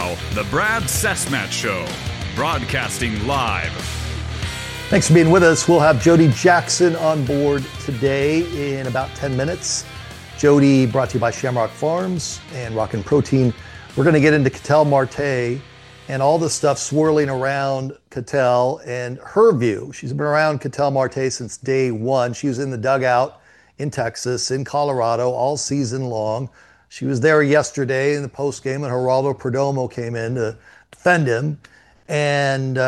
Now, the Brad Cesmat Show, broadcasting live. Thanks for being with us. We'll have Jody Jackson on board today in about 10 minutes. Jody brought to you by Shamrock Farms and Rockin' Protein. We're going to get into Ketel Marte and all the stuff swirling around Ketel and her view. She's been around Ketel Marte since day one. She was in the dugout in Texas, in Colorado, all season long. She was there yesterday in the postgame, and Geraldo Perdomo came in to defend him. And,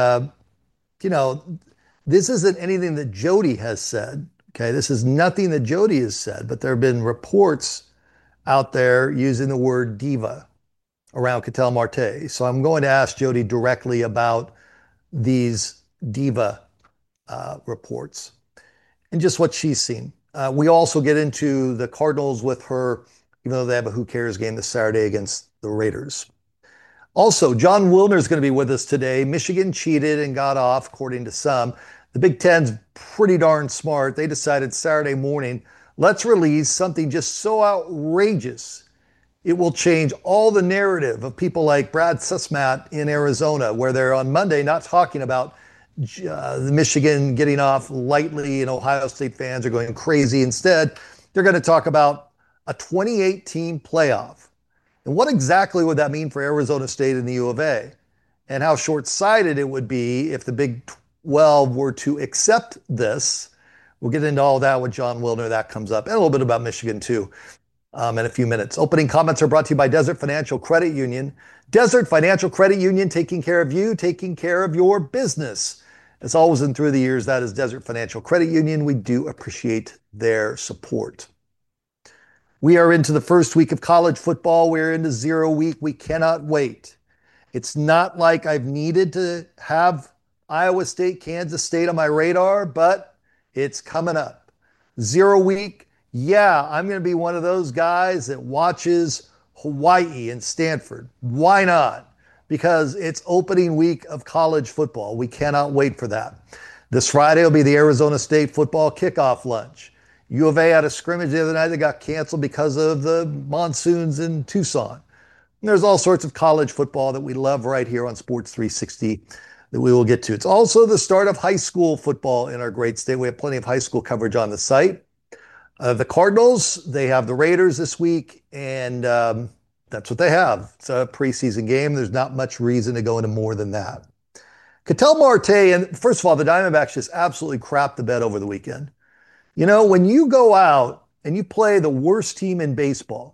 this isn't anything that Jody has said. Okay, this is nothing that Jody has said, but there have been reports out there using the word diva around Ketel Marte. So I'm going to ask Jody directly about these diva reports and just what she's seen. We also get into the Cardinals with her, even though they have a who cares game this Saturday against the Raiders. Also, Jon Wilner is going to be with us today. Michigan cheated and got off, according to some. The Big Ten's pretty darn smart. They decided Saturday morning, let's release something just so outrageous it will change all the narrative of people like Brad Cesmat in Arizona, where they're on Monday not talking about the Michigan getting off lightly and Ohio State fans are going crazy. Instead, they're going to talk about a 2018 playoff. And what exactly would that mean for Arizona State and the U of A? And how short-sighted it would be if the Big 12 were to accept this. We'll get into all that with Jon Wilner. That comes up. And a little bit about Michigan, too, in a few minutes. Opening comments are brought to you by Desert Financial Credit Union. Desert Financial Credit Union, taking care of you, taking care of your business. As always and through the years, that is Desert Financial Credit Union. We do appreciate their support. We are into the first week of college football. We're into 0 week. We cannot wait. It's not like I've needed to have Iowa State, Kansas State on my radar, but it's coming up. 0 week. Yeah, I'm going to be one of those guys that watches Hawaii and Stanford. Why not? Because it's opening week of college football. We cannot wait for that. This Friday will be the Arizona State football kickoff lunch. U of A had a scrimmage the other night that got canceled because of the monsoons in Tucson. And there's all sorts of college football that we love right here on Sports 360 that we will get to. It's also the start of high school football in our great state. We have plenty of high school coverage on the site. The Cardinals, they have the Raiders this week, and that's what they have. It's a preseason game. There's not much reason to go into more than that. Ketel Marte, and first of all, the Diamondbacks just absolutely crapped the bed over the weekend. You know, when you go out and you play the worst team in baseball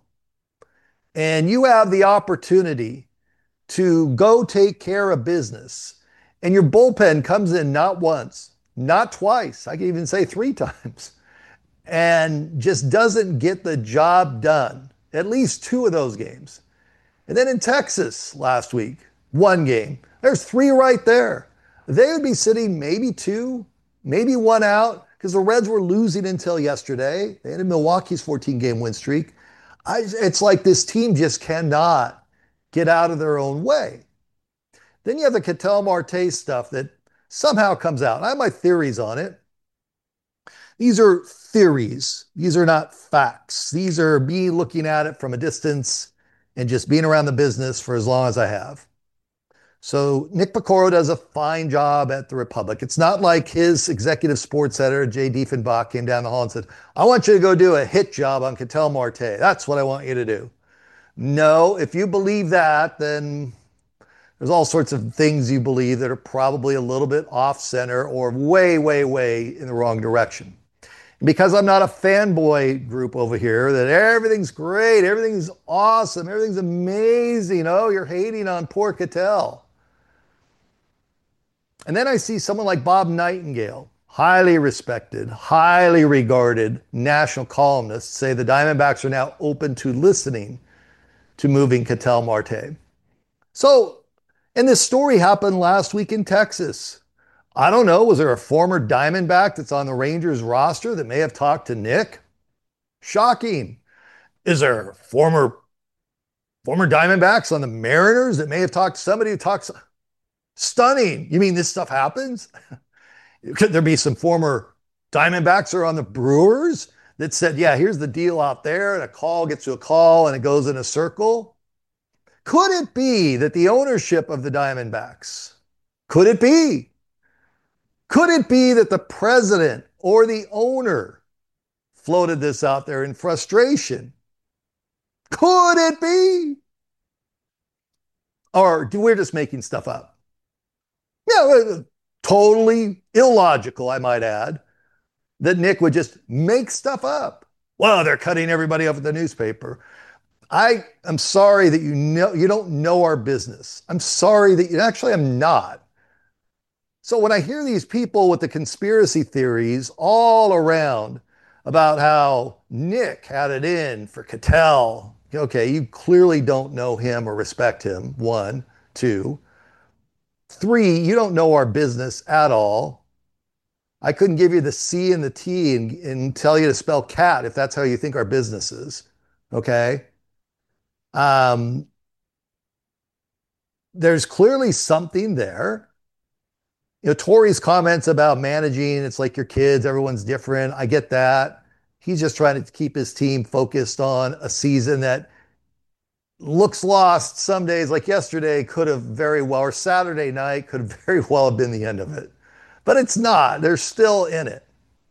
and you have the opportunity to go take care of business and your bullpen comes in not once, not twice, I can even say 3 times, and just doesn't get the job done, at least 2 of those games. And then in Texas last week, 1 game, there's 3 right there. They would be sitting maybe 2, maybe 1 out, because the Reds were losing until yesterday. They ended Milwaukee's 14-game win streak. It's like this team just cannot get out of their own way. Then you have the Ketel Marte stuff that somehow comes out. I have my theories on it. These are theories. These are not facts. These are me looking at it from a distance and just being around the business for as long as I have. So Nick Piecoro does a fine job at the Republic. It's not like his executive sports editor, Jay Diefenbach, came down the hall and said, I want you to go do a hit job on Ketel Marte. That's what I want you to do. No, if you believe that, then there's all sorts of things you believe that are probably a little bit off center or way, way, way in the wrong direction. And because I'm not a fanboy group over here, that everything's great, everything's awesome, everything's amazing. Oh, you're hating on poor Ketel. And then I see someone like Bob Nightingale, highly respected, highly regarded national columnist, say the Diamondbacks are now open to listening to moving Ketel Marte. So, and this story happened last week in Texas. I don't know, was there a former Diamondback that's on the Rangers roster that may have talked to Nick? Shocking. Is there former Diamondbacks on the Mariners that may have talked to somebody who talks? Stunning. You mean this stuff happens? Could there be some former Diamondbacks or on the Brewers that said, yeah, here's the deal out there, and a call gets to a call and it goes in a circle? Could it be that the ownership of the Diamondbacks, could it be? Could it be that the president or the owner floated this out there in frustration? Could it be? Or we're just making stuff up? Yeah, totally illogical, I might add, that Nick would just make stuff up. Well, they're cutting everybody off at the newspaper. I'm sorry that you don't know our business. I'm sorry that actually I'm not. So when I hear these people with the conspiracy theories all around about how Nick had it in for Ketel, okay, you clearly don't know him or respect him. 1, 2, 3, you don't know our business at all. I couldn't give you the C and the T and tell you to spell cat if that's how you think our business is. Okay. There's clearly something there. Torey's comments about managing, it's like your kids, everyone's different. I get that. He's just trying to keep his team focused on a season that looks lost some days, like yesterday could have very well, or Saturday night could have very well have been the end of it. But it's not. They're still in it.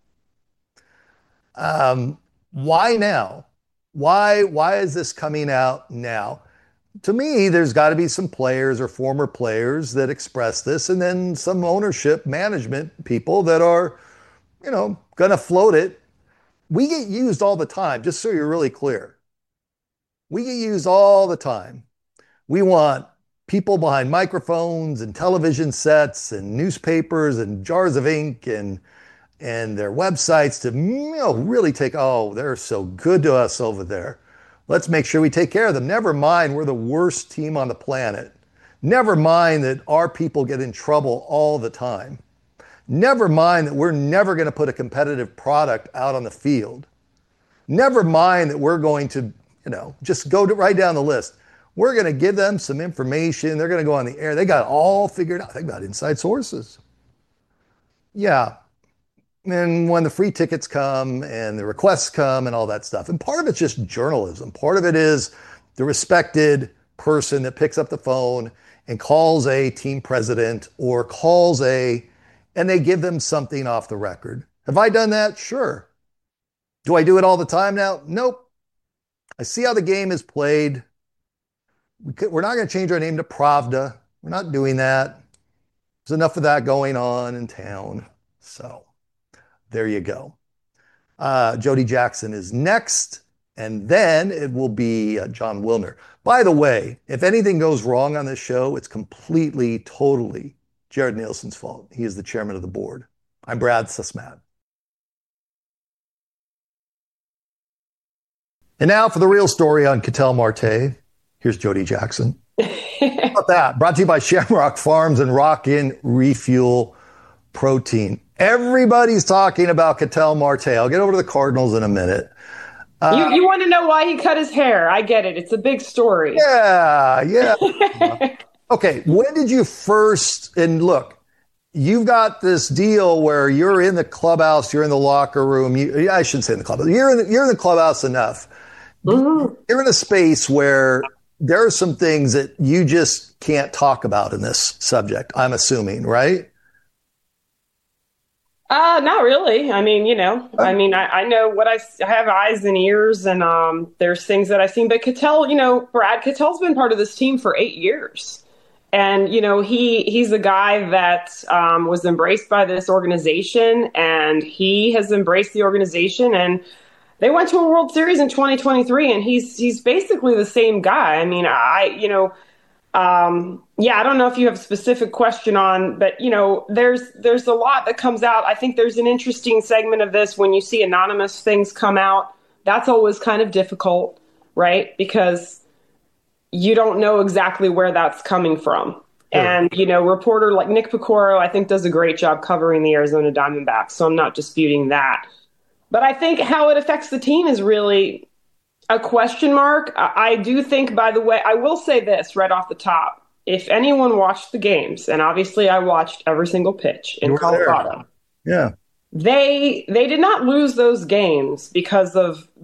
Why now? Why is this coming out now? To me, there's got to be some players or former players that express this, and then some ownership management people that are, going to float it. We get used all the time, just so you're really clear. We get used all the time. We want people behind microphones and television sets and newspapers and jars of ink and their websites to really they're so good to us over there. Let's make sure we take care of them. Never mind we're the worst team on the planet. Never mind that our people get in trouble all the time. Never mind that we're never going to put a competitive product out on the field. Never mind that we're going to, just go right down the list. We're going to give them some information. They're going to go on the air. They got it all figured out. They got inside sources. Yeah. And when the free tickets come and the requests come and all that stuff. And part of it's just journalism. Part of it is the respected person that picks up the phone and calls a team president or and they give them something off the record. Have I done that? Sure. Do I do it all the time now? Nope. I see how the game is played. We're not going to change our name to Pravda. We're not doing that. There's enough of that going on in town. So there you go. Jody Jackson is next, and then it will be Jon Wilner. By the way, if anything goes wrong on this show, it's completely, totally Jared Nielsen's fault. He is the chairman of the board. I'm Brad Susmat. And now for the real story on Ketel Marte. Here's Jody Jackson. How about that? Brought to you by Shamrock Farms and Rockin' Refuel Protein. Everybody's talking about Ketel Marte. I'll get over to the Cardinals in a minute. You want to know why he cut his hair. I get it. It's a big story. Yeah. Okay, when did you first, and look, you've got this deal where you're in the clubhouse, you're in the locker room. I shouldn't say in the clubhouse. You're in the clubhouse enough. Mm-hmm. You're in a space where there are some things that you just can't talk about in this subject, I'm assuming, right? Not really. I mean, I know what I have eyes and ears, and there's things that I've seen. But Ketel, Brad Ketel's been part of this team for 8 years. And, he's a guy that was embraced by this organization, and he has embraced the organization. And they went to a World Series in 2023, and he's basically the same guy. I mean, I don't know if you have a specific question on, but, there's a lot that comes out. I think there's an interesting segment of this when you see anonymous things come out. That's always kind of difficult, right? Because you don't know exactly where that's coming from. Sure. And, reporter like Nick Pecoro, I think, does a great job covering the Arizona Diamondbacks. So I'm not disputing that. But I think how it affects the team is really a question mark. I do think, by the way, I will say this right off the top. If anyone watched the games, and obviously I watched every single pitch in Colorado. Yeah. They did not lose those games because of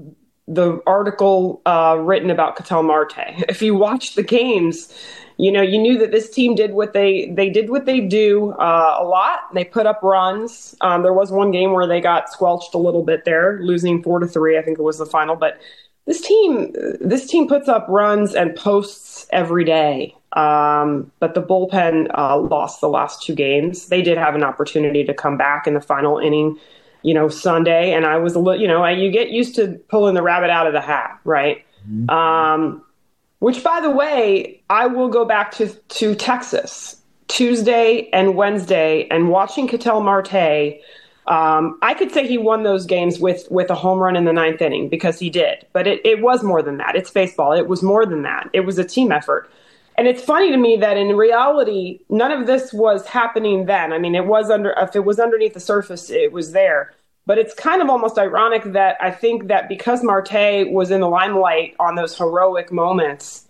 the article written about Ketel Marte. If you watched the games, you knew that this team did what they did what they do a lot. They put up runs. There was one game where they got squelched a little bit there, losing 4-3. I think it was the final. But this team puts up runs and posts every day. But the bullpen lost the last 2 games. They did have an opportunity to come back in the final inning, Sunday. And I was you get used to pulling the rabbit out of the hat, right? Mm-hmm. Which, by the way, I will go back to Texas Tuesday and Wednesday and watching Ketel Marte. I could say he won those games with a home run in the 9th inning because he did. But it was more than that. It's baseball. It was more than that. It was a team effort. And it's funny to me that in reality, none of this was happening then. I mean, if it was underneath the surface, it was there. But it's kind of almost ironic that I think that because Marte was in the limelight on those heroic moments,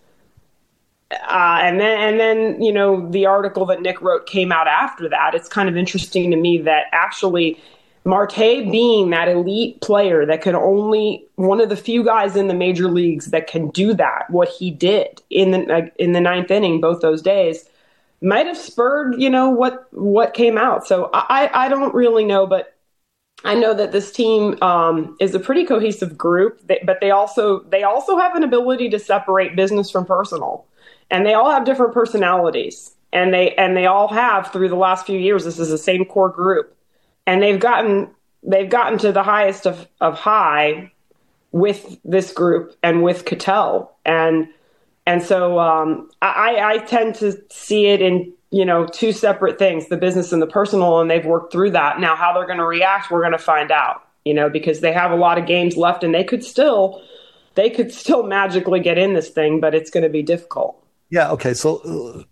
and then the article that Nick wrote came out after that. It's kind of interesting to me that actually Marte, being that elite player that could only one of the few guys in the major leagues that can do that, what he did in the 9th inning both those days, might have spurred what came out. So I don't really know, but I know that this team is a pretty cohesive group, but they also have an ability to separate business from personal, and they all have different personalities, and they all have through the last few years. This is the same core group, and they've gotten to the highest of high with this group and with Ketel, and so I tend to see it in 2 separate things, the business and the personal, and they've worked through that. Now, how they're going to react, we're going to find out, because they have a lot of games left and they could still magically get in this thing, but it's going to be difficult. Yeah. Okay. So,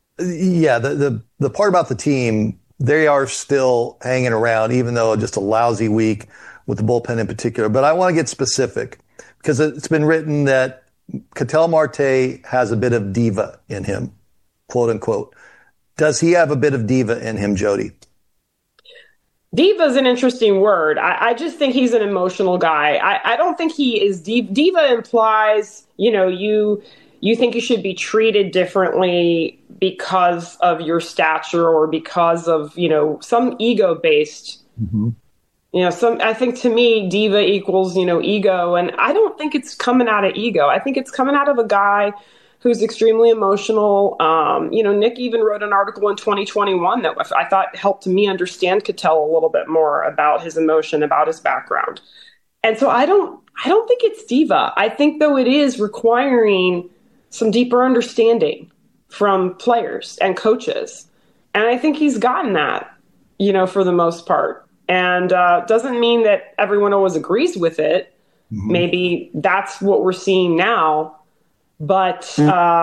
the part about the team, they are still hanging around, even though just a lousy week with the bullpen in particular. But I want to get specific because it's been written that Ketel Marte has a bit of diva in him, quote unquote. Does he have a bit of diva in him, Jody? Diva is an interesting word. I just think he's an emotional guy. I don't think he is diva. Diva implies, you think you should be treated differently because of your stature or because of, some ego-based, mm-hmm. I think to me, diva equals, ego. And I don't think it's coming out of ego. I think it's coming out of a guy who's extremely emotional. Nick even wrote an article in 2021 that I thought helped me understand Ketel a little bit more about his emotion, about his background. And so I don't think it's diva. I think, though, it is requiring some deeper understanding from players and coaches. And I think he's gotten that, for the most part. And doesn't mean that everyone always agrees with it. Mm-hmm. Maybe that's what we're seeing now. But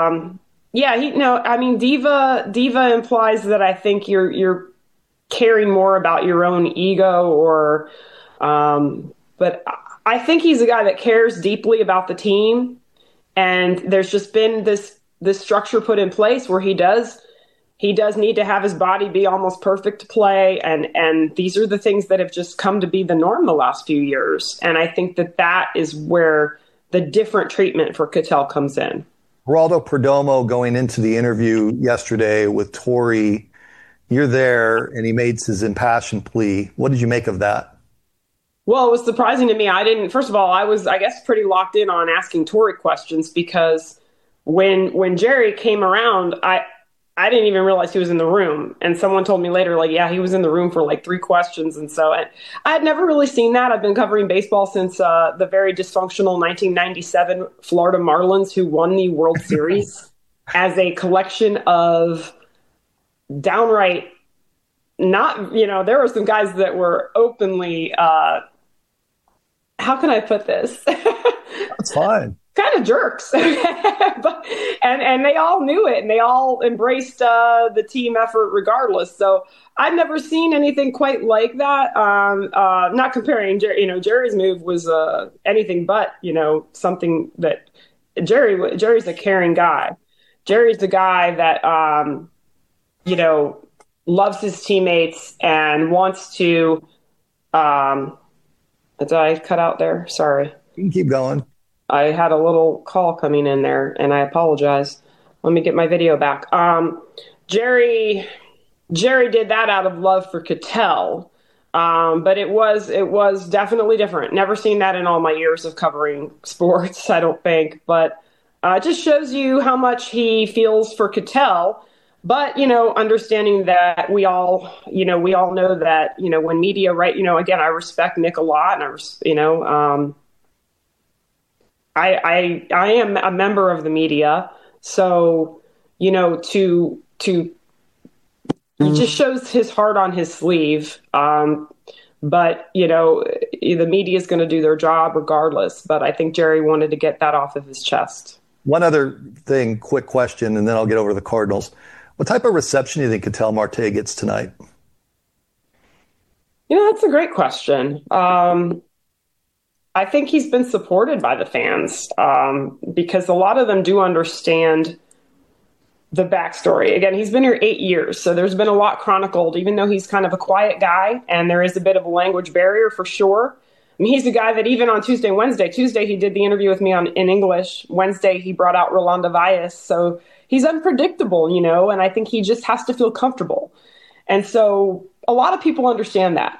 diva implies that I think you're caring more about your own ego, but I think he's a guy that cares deeply about the team, and there's just been this structure put in place where he does need to have his body be almost perfect to play, and these are the things that have just come to be the norm the last few years, and I think that is where the different treatment for Ketel comes in. Geraldo Perdomo going into the interview yesterday with Torey, you're there, and he made his impassioned plea. What did you make of that? Well, it was surprising to me. First of all, I was, I guess, pretty locked in on asking Torey questions because when Jerry came around, I didn't even realize he was in the room. And someone told me later, he was in the room for 3 questions. And so I had never really seen that. I've been covering baseball since the very dysfunctional 1997 Florida Marlins, who won the World Series as a collection of downright there were some guys that were openly, how can I put this? That's fine. Kind of jerks. and they all knew it, and they all embraced the team effort regardless. So I've never seen anything quite like that. Not comparing Jerry's move was anything but something that Jerry's a caring guy. Jerry's the guy that loves his teammates and wants to did I cut out there? Sorry. You can keep going. I had a little call coming in there, and I apologize. Let me get my video back. Jerry did that out of love for Cattell, but it was definitely different. Never seen that in all my years of covering sports, I don't think. But it just shows you how much he feels for Cattell. But, understanding that we all know that, when media, right, again, I respect Nick a lot, and I am a member of the media. So, it just shows his heart on his sleeve. But, the media is going to do their job regardless. But I think Jerry wanted to get that off of his chest. One other thing, quick question, and then I'll get over to the Cardinals. What type of reception do you think Ketel Marte gets tonight? That's a great question. I think he's been supported by the fans because a lot of them do understand the backstory. Again, he's been here 8 years, so there's been a lot chronicled, even though he's kind of a quiet guy, and there is a bit of a language barrier for sure. I mean, he's a guy that even on Tuesday, he did the interview with me in English. Wednesday, he brought out Rolanda Valles. So he's unpredictable, and I think he just has to feel comfortable. And so a lot of people understand that.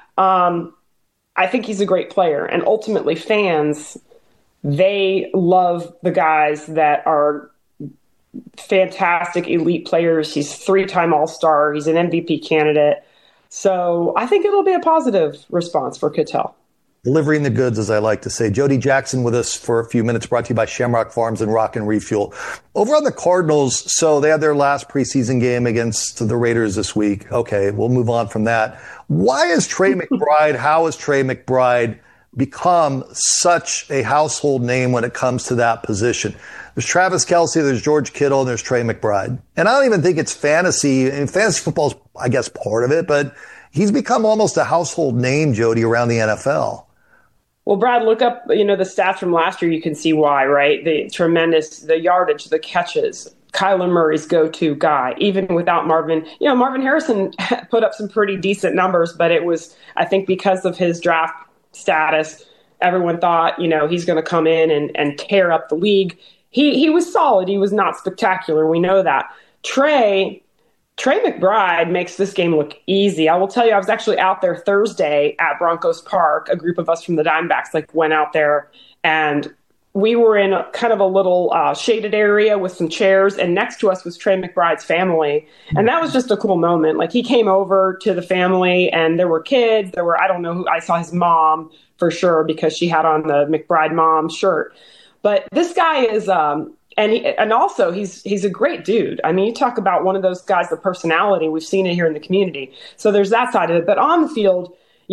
I think he's a great player. And ultimately, fans, they love the guys that are fantastic elite players. He's 3-time All-Star. He's an MVP candidate. So I think it'll be a positive response for Ketel. Delivering the goods, as I like to say. Jody Jackson with us for a few minutes, brought to you by Shamrock Farms and Rock and Refuel. Over on the Cardinals, so they had their last preseason game against the Raiders this week. Okay, we'll move on from that. Why is Trey McBride, how has Trey McBride become such a household name when it comes to that position? There's Travis Kelce, there's George Kittle, and there's Trey McBride. And I don't even think it's fantasy. And fantasy football is, I guess, part of it, but he's become almost a household name, Jody, around the NFL. Well, Brad, look up, the stats from last year. You can see why, right? The yardage, the catches, Kyler Murray's go-to guy, even without Marvin. Marvin Harrison put up some pretty decent numbers, but it was, I think, because of his draft status, everyone thought, he's going to come in and tear up the league. He was solid. He was not spectacular. We know that. Trey McBride makes this game look easy. I will tell you, I was actually out there Thursday at Broncos Park. A group of us from the Diamondbacks went out there, and we were in kind of a little shaded area with some chairs, and next to us was Trey McBride's family. And that was just a cool moment. He came over to the family, and there were kids. I don't know who, I saw his mom for sure because she had on the McBride mom shirt. But this guy is, and also he's a great dude. I mean, you talk about one of those guys, the personality, we've seen it here in the community. So there's that side of it. But on the field,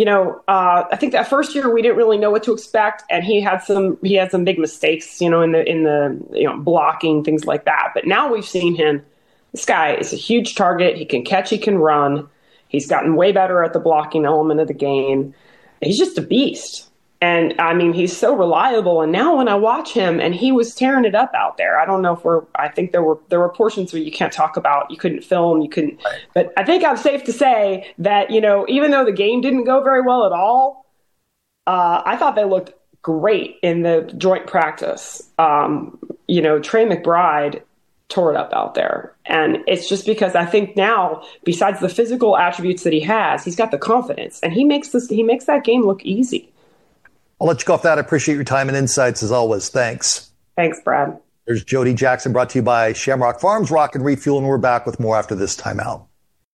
I think that first year we didn't really know what to expect, and he had some big mistakes, in the blocking, things like that. But now we've seen him. This guy is a huge target. He can catch, he can run. He's gotten way better at the blocking element of the game. He's just a beast. And I mean, he's so reliable. And now when I watch him, and he was tearing it up out there. I don't know I think there were portions where you can't talk about, you couldn't film, but I think I'm safe to say that, even though the game didn't go very well at all, I thought they looked great in the joint practice. Trey McBride tore it up out there. And it's just because I think now, besides the physical attributes that he has, he's got the confidence, and he makes that game look easy. I'll let you go off that. I appreciate your time and insights as always. Thanks. Thanks, Brad. There's Jody Jackson, brought to you by Shamrock Farms, Rock and Refuel, and we're back with more after this timeout.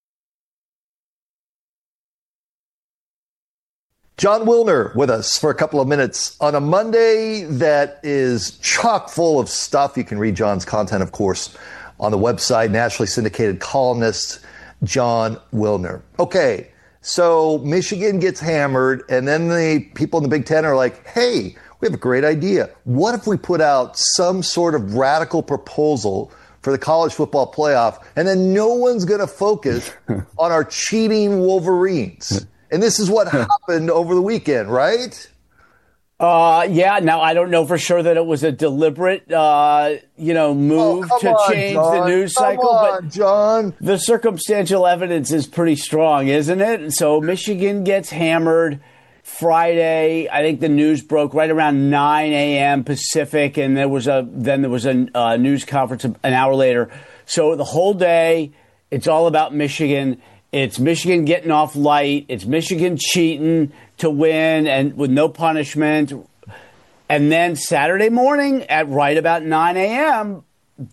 Jon Wilner with us for a couple of minutes on a Monday that is chock full of stuff. You can read Jon's content, of course, on the website. Nationally syndicated columnist Jon Wilner. Okay. So Michigan gets hammered, and then the people in the Big Ten are like, hey, we have a great idea. What if we put out some sort of radical proposal for the college football playoff, and then no one's going to focus on our cheating Wolverines? And this is what happened over the weekend, right? Yeah. Now, I don't know for sure that it was a deliberate, move to change the news cycle. But John, the circumstantial evidence is pretty strong, isn't it? So Michigan gets hammered. Friday, I think the news broke right around 9 a.m. Pacific, and there was a news conference an hour later. So the whole day, it's all about Michigan. It's Michigan getting off light. It's Michigan cheating to win and with no punishment. And then Saturday morning at right about 9 a.m.,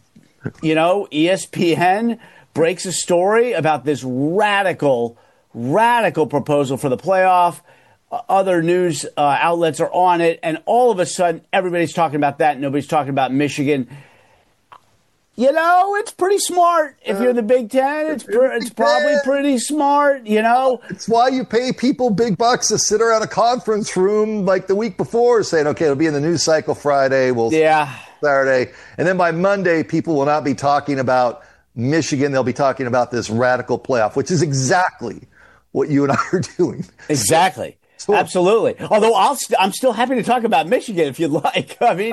ESPN breaks a story about this radical proposal for the playoff. Other news outlets are on it, and all of a sudden, everybody's talking about that. Nobody's talking about Michigan. It's pretty smart. If you're the Big Ten, it's probably pretty smart, It's why you pay people big bucks to sit around a conference room like the week before saying, okay, it'll be in the news cycle Friday. Saturday. And then by Monday, people will not be talking about Michigan. They'll be talking about this radical playoff, which is exactly what you and I are doing. Exactly. So, absolutely. Although I'm still happy to talk about Michigan if you'd like. I mean,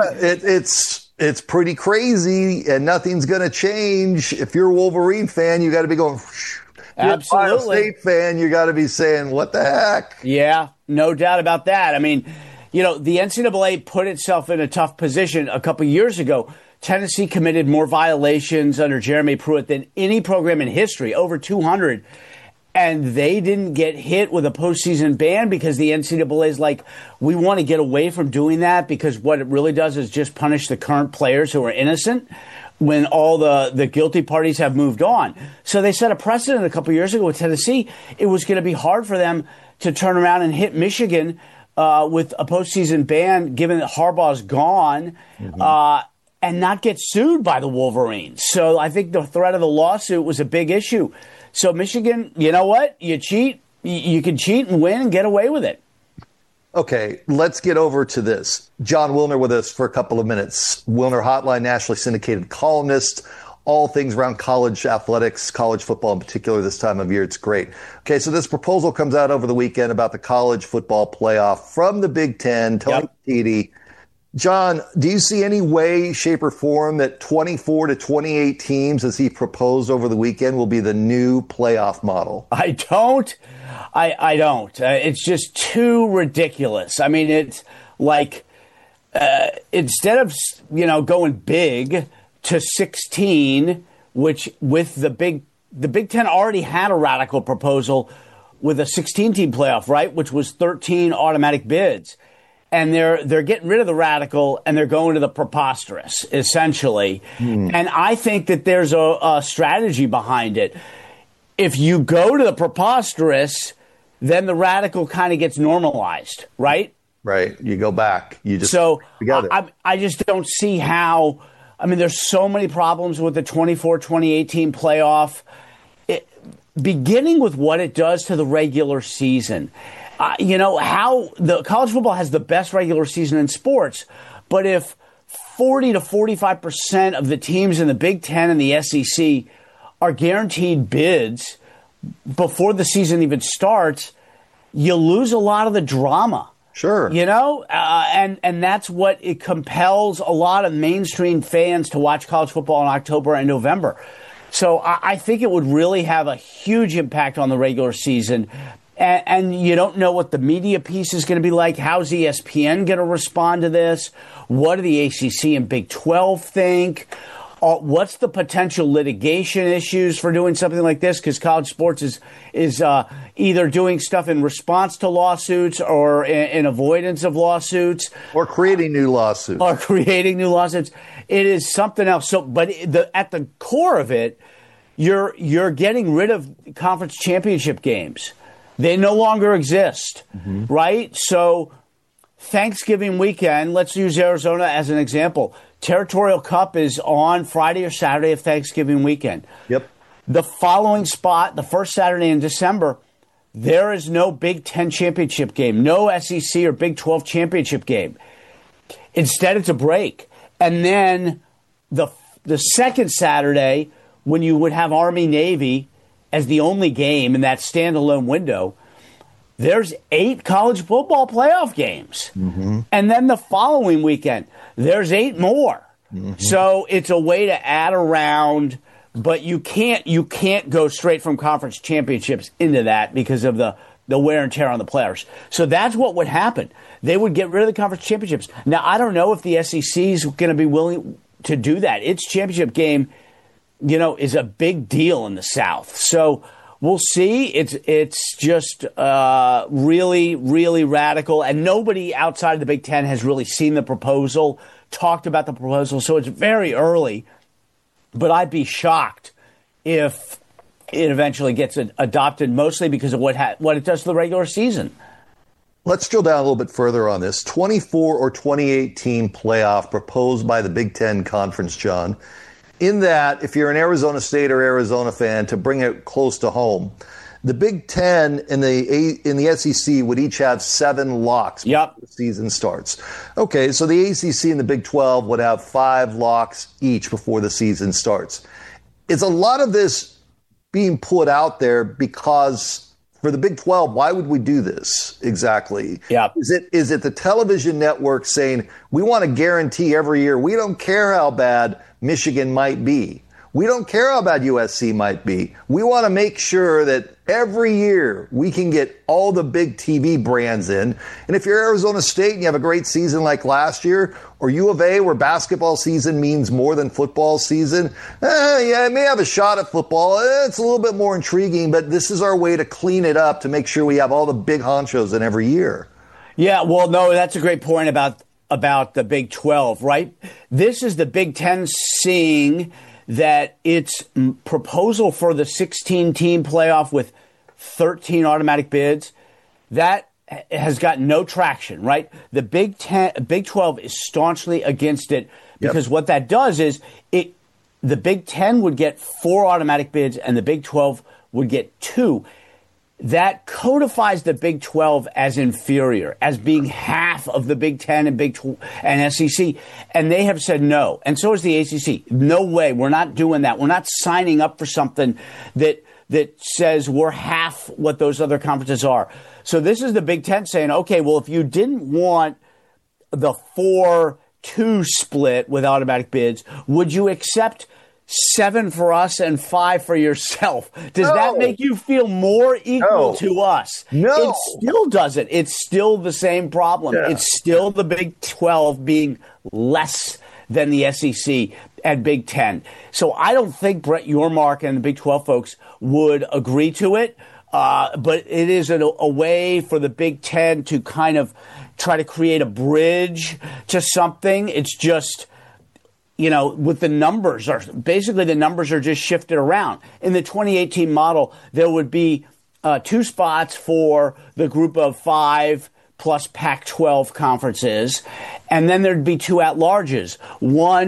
it's pretty crazy, and nothing's going to change. If you're a Wolverine fan, you got to be going. Absolutely. If you're a Ohio State fan, you got to be saying, "What the heck?" Yeah, no doubt about that. I mean, the NCAA put itself in a tough position a couple years ago. Tennessee committed more violations under Jeremy Pruitt than any program in history, over 200. And they didn't get hit with a postseason ban because the NCAA is like, we want to get away from doing that because what it really does is just punish the current players who are innocent when all the guilty parties have moved on. So they set a precedent a couple years ago with Tennessee. It was going to be hard for them to turn around and hit Michigan with a postseason ban, given that Harbaugh's gone, and not get sued by the Wolverines. So I think the threat of the lawsuit was a big issue. So Michigan, you know what? You cheat, you can cheat and win and get away with it. Okay, let's get over to this. Jon Wilner with us for a couple of minutes. Wilner Hotline, nationally syndicated columnist, all things around college athletics, college football in particular this time of year. It's great. Okay, so this proposal comes out over the weekend about the college football playoff from the Big Ten. Tony Petitti. John, do you see any way, shape, or form that 24 to 28 teams, as he proposed over the weekend, will be the new playoff model? I don't. I don't. It's just too ridiculous. I mean, it's like instead of going big to 16, which with the Big Ten already had a radical proposal with a 16-team playoff, right, which was 13 automatic bids. And they're getting rid of the radical and they're going to the preposterous, essentially. And I think that there's a strategy behind it. If you go to the preposterous, then the radical kind of gets normalized, right? Right. You go back. You just I just don't see how. I mean, there's so many problems with the 24-28 team playoff, beginning with what it does to the regular season. How the college football has the best regular season in sports, but if 40 to 45% of the teams in the Big Ten and the SEC are guaranteed bids before the season even starts, you lose a lot of the drama. Sure. And that's what it compels a lot of mainstream fans to watch college football in October and November. So I think it would really have a huge impact on the regular season. And you don't know what the media piece is going to be like. How's ESPN going to respond to this? What do the ACC and Big 12 think? What's the potential litigation issues for doing something like this? Because college sports is either doing stuff in response to lawsuits or in avoidance of lawsuits. Or creating new lawsuits. It is something else. So, but at the core of it, you're getting rid of conference championship games. They no longer exist, right? So Thanksgiving weekend, let's use Arizona as an example. Territorial Cup is on Friday or Saturday of Thanksgiving weekend. Yep. The following spot, the first Saturday in December, there is no Big Ten championship game, no SEC or Big 12 championship game. Instead, it's a break. And then the second Saturday, when you would have Army-Navy as the only game in that standalone window, there's 8 college football playoff games. And then the following weekend, there's 8 more. So it's a way to add around, but you can't go straight from conference championships into that because of the the wear and tear on the players. So that's what would happen. They would get rid of the conference championships. Now, I don't know if the SEC is going to be willing to do that. Its championship game, is a big deal in the South. So we'll see. It's just really, really radical. And nobody outside of the Big Ten has really seen the proposal, talked about the proposal. So it's very early. But I'd be shocked if it eventually gets adopted, mostly because of what it does to the regular season. Let's drill down a little bit further on this. 24 or 28 team playoff proposed by the Big Ten Conference, John. In that, if you're an Arizona State or Arizona fan, to bring it close to home, the Big Ten and the SEC would each have 7 locks before the season starts. Okay, so the ACC and the Big 12 would have 5 locks each before the season starts. Is a lot of this being put out there because for the Big 12, why would we do this exactly? Yeah. Is it the television network saying, we want to guarantee every year, we don't care how bad Michigan might be. We don't care how bad USC might be. We want to make sure that every year we can get all the big TV brands in. And if you're Arizona State and you have a great season like last year, or U of A where basketball season means more than football season, it may have a shot at football. It's a little bit more intriguing, but this is our way to clean it up to make sure we have all the big honchos in every year. Yeah, well, no, that's a great point about the Big 12, right? This is the Big Ten seeing that its proposal for the 16-team playoff with 13 automatic bids, that has got no traction, right? The Big 12 is staunchly against it because what that does is the Big 10 would get 4 automatic bids and the Big 12 would get 2. That codifies the Big 12 as inferior, as being half of the Big 10 and SEC. And they have said no. And so is the ACC. No way. We're not doing that. We're not signing up for something that says we're half what those other conferences are. So this is the Big 10 saying, okay, well, if you didn't want the 4-2 split with automatic bids, would you accept 7 for us and 5 for yourself? Does that make you feel more equal to us? No. It still doesn't. It's still the same problem. Yeah. It's still the Big 12 being less than the SEC and Big 10. So I don't think Brett Yormark and the Big 12 folks would agree to it. But it is a way for the Big 10 to kind of try to create a bridge to something. It's just, with the numbers, the numbers are just shifted around. In the 2018 model, there would be 2 spots for the group of 5 plus Pac-12 conferences, and then there'd be 2 at-larges. One,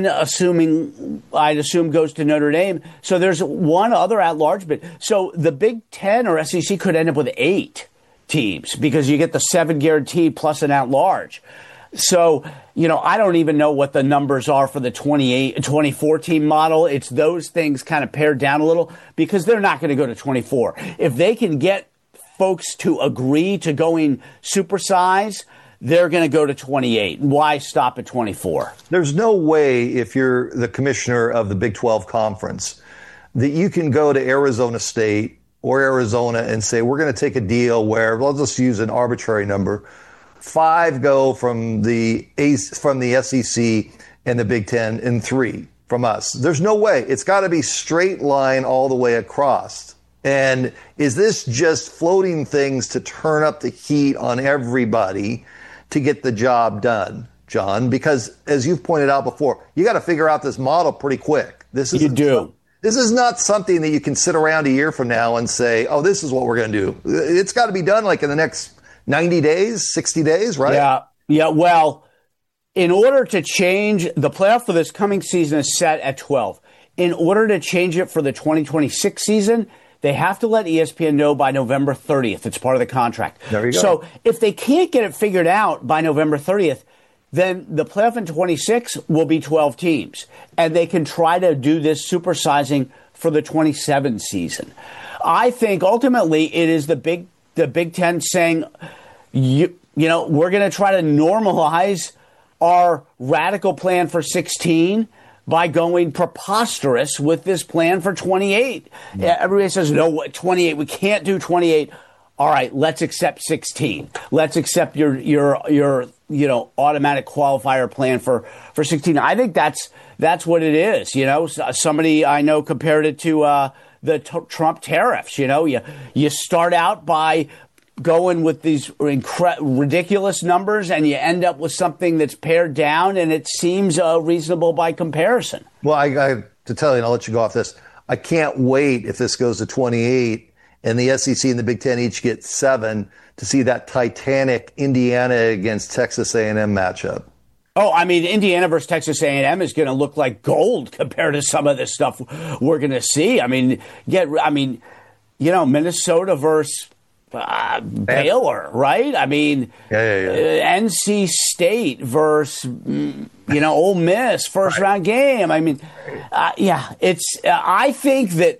I'd assume, goes to Notre Dame. So there's 1 other at-large bid. So the Big 10 or SEC could end up with 8 teams because you get the 7 guarantee plus an at-large. So, I don't even know what the numbers are for the 24 team model. It's those things kind of pared down a little because they're not going to go to 24. If they can get folks to agree to going supersize, they're going to go to 28. Why stop at 24? There's no way, if you're the commissioner of the Big 12 conference, that you can go to Arizona State or Arizona and say, we're going to take a deal where, let's just use an arbitrary number, 5 go from the SEC and the Big Ten and 3 from us. There's no way. It's got to be straight line all the way across. And is this just floating things to turn up the heat on everybody to get the job done, John? Because as you've pointed out before, you got to figure out this model pretty quick. This is not something that you can sit around a year from now and say, oh, this is what we're going to do. It's got to be done like in the next 90 days, 60 days, right? Yeah. Well, in order to change, the playoff for this coming season is set at 12. In order to change it for the 2026 season, they have to let ESPN know by November 30th. It's part of the contract. There you go. So if they can't get it figured out by November 30th, then the playoff in 26 will be 12 teams. And they can try to do this supersizing for the 27 season. I think ultimately it is the Big Ten saying, we're going to try to normalize our radical plan for 16 by going preposterous with this plan for 28. Everybody says, no, 28, we can't do 28. all right, let's accept 16. Let's accept your automatic qualifier plan for 16. I think that's what it is. Somebody I know compared it to the Trump tariffs. You start out by going with these ridiculous numbers, and you end up with something that's pared down, and it seems reasonable by comparison. Well, I have to tell you, and I'll let you go off this. I can't wait if this goes to 28 and the SEC and the Big Ten each get 7 to see that titanic Indiana against Texas A&M matchup. Oh, I mean, Indiana versus Texas A&M is going to look like gold compared to some of this stuff we're going to see. I mean, Minnesota versus Baylor, right? I mean, NC State versus, Ole Miss first round game. I mean, I think that,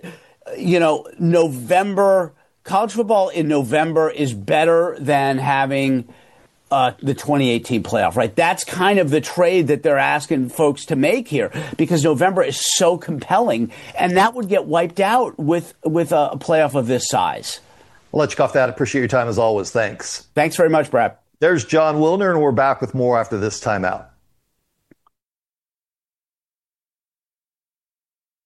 college football in November is better than having the 2018 playoff, right? That's kind of the trade that they're asking folks to make here, because November is so compelling, and that would get wiped out with a playoff of this size. I'll let you off that. Appreciate your time as always. Thanks. Thanks very much, Brad. There's Jon Wilner, and we're back with more after this timeout.